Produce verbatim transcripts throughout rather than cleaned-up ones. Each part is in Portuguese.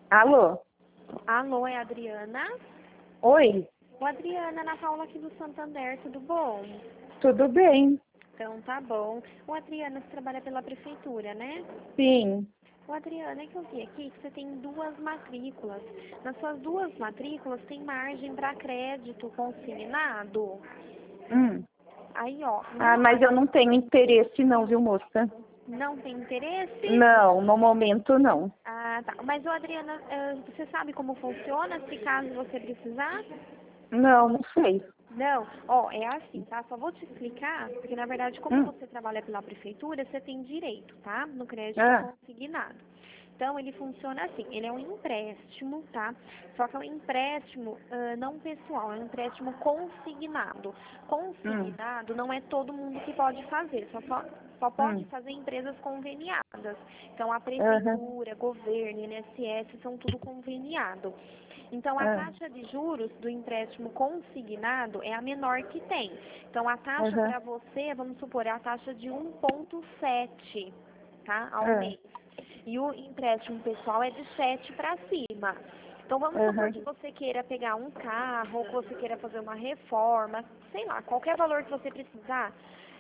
Alô? Alô, é a Adriana? Oi, Ô, Adriana, Ana Paula aqui do Santander, tudo bom? tudo bem? Então tá bom. Ô, Adriana, você trabalha pela prefeitura, né? Sim. Ô, Adriana, é que eu vi aqui que você tem duas matrículas. Nas suas duas matrículas tem margem para crédito consignado. Hum. Aí, ó, Ah, numa mas eu mat- não tenho interesse não, viu, moça? não tem interesse? Não, no momento não. Ah, tá. Mas, ô, Adriana, eh, você sabe como funciona se caso você precisar? Não, não sei. Não, ó, é assim, tá? Só vou te explicar, porque na verdade, como Hum. você trabalha pela prefeitura, você tem direito, tá? No crédito Ah, consignado. Então, ele funciona assim, ele é um empréstimo, tá? Só que é um empréstimo ah, não pessoal, é um empréstimo consignado. hum, Consignado não é todo mundo que pode fazer, só, só, só pode hum, fazer empresas conveniadas. Então, a aham, prefeitura, governo, I N S S, são tudo conveniado. Então, a ah, taxa de juros do empréstimo consignado é a menor que tem. Então, a taxa aham, para você, vamos supor, é a taxa de um vírgula sete, tá? Ao ah, mês. E o empréstimo pessoal é de sete para cima. Então, vamos supor aham, que você queira pegar um carro, ou que você queira fazer uma reforma, sei lá, qualquer valor que você precisar,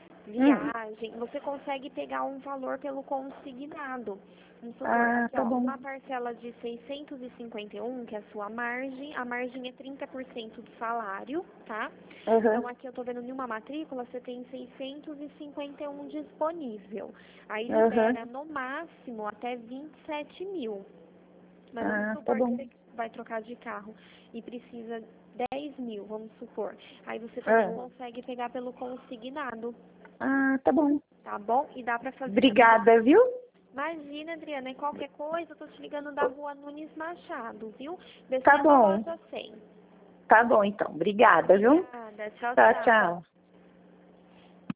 hum. viagem, você consegue pegar um valor pelo consignado. Vamos supor, Ah, aqui tá ó, bom. uma parcela de seiscentos e cinquenta e um, que é a sua margem, a margem é trinta por cento do salário, tá? Aham, Então aqui eu tô vendo em uma matrícula, você tem seiscentos e cinquenta e um disponível. Aí aham, libera no máximo até vinte e sete mil. Mas vamos ah, tá supor que bom. você vai trocar de carro e precisa dez mil, vamos supor. Aí você também Ah, consegue pegar pelo consignado. ah, tá bom. Tá bom? E dá pra fazer também. Obrigada, viu? Imagina, Adriana, em qualquer coisa, eu tô te ligando da rua Nunes Machado, viu? Tá Descendo a bom. loja cem. Tá bom, então. Obrigada, viu? Obrigada. Tchau, Tchau, tchau. tchau.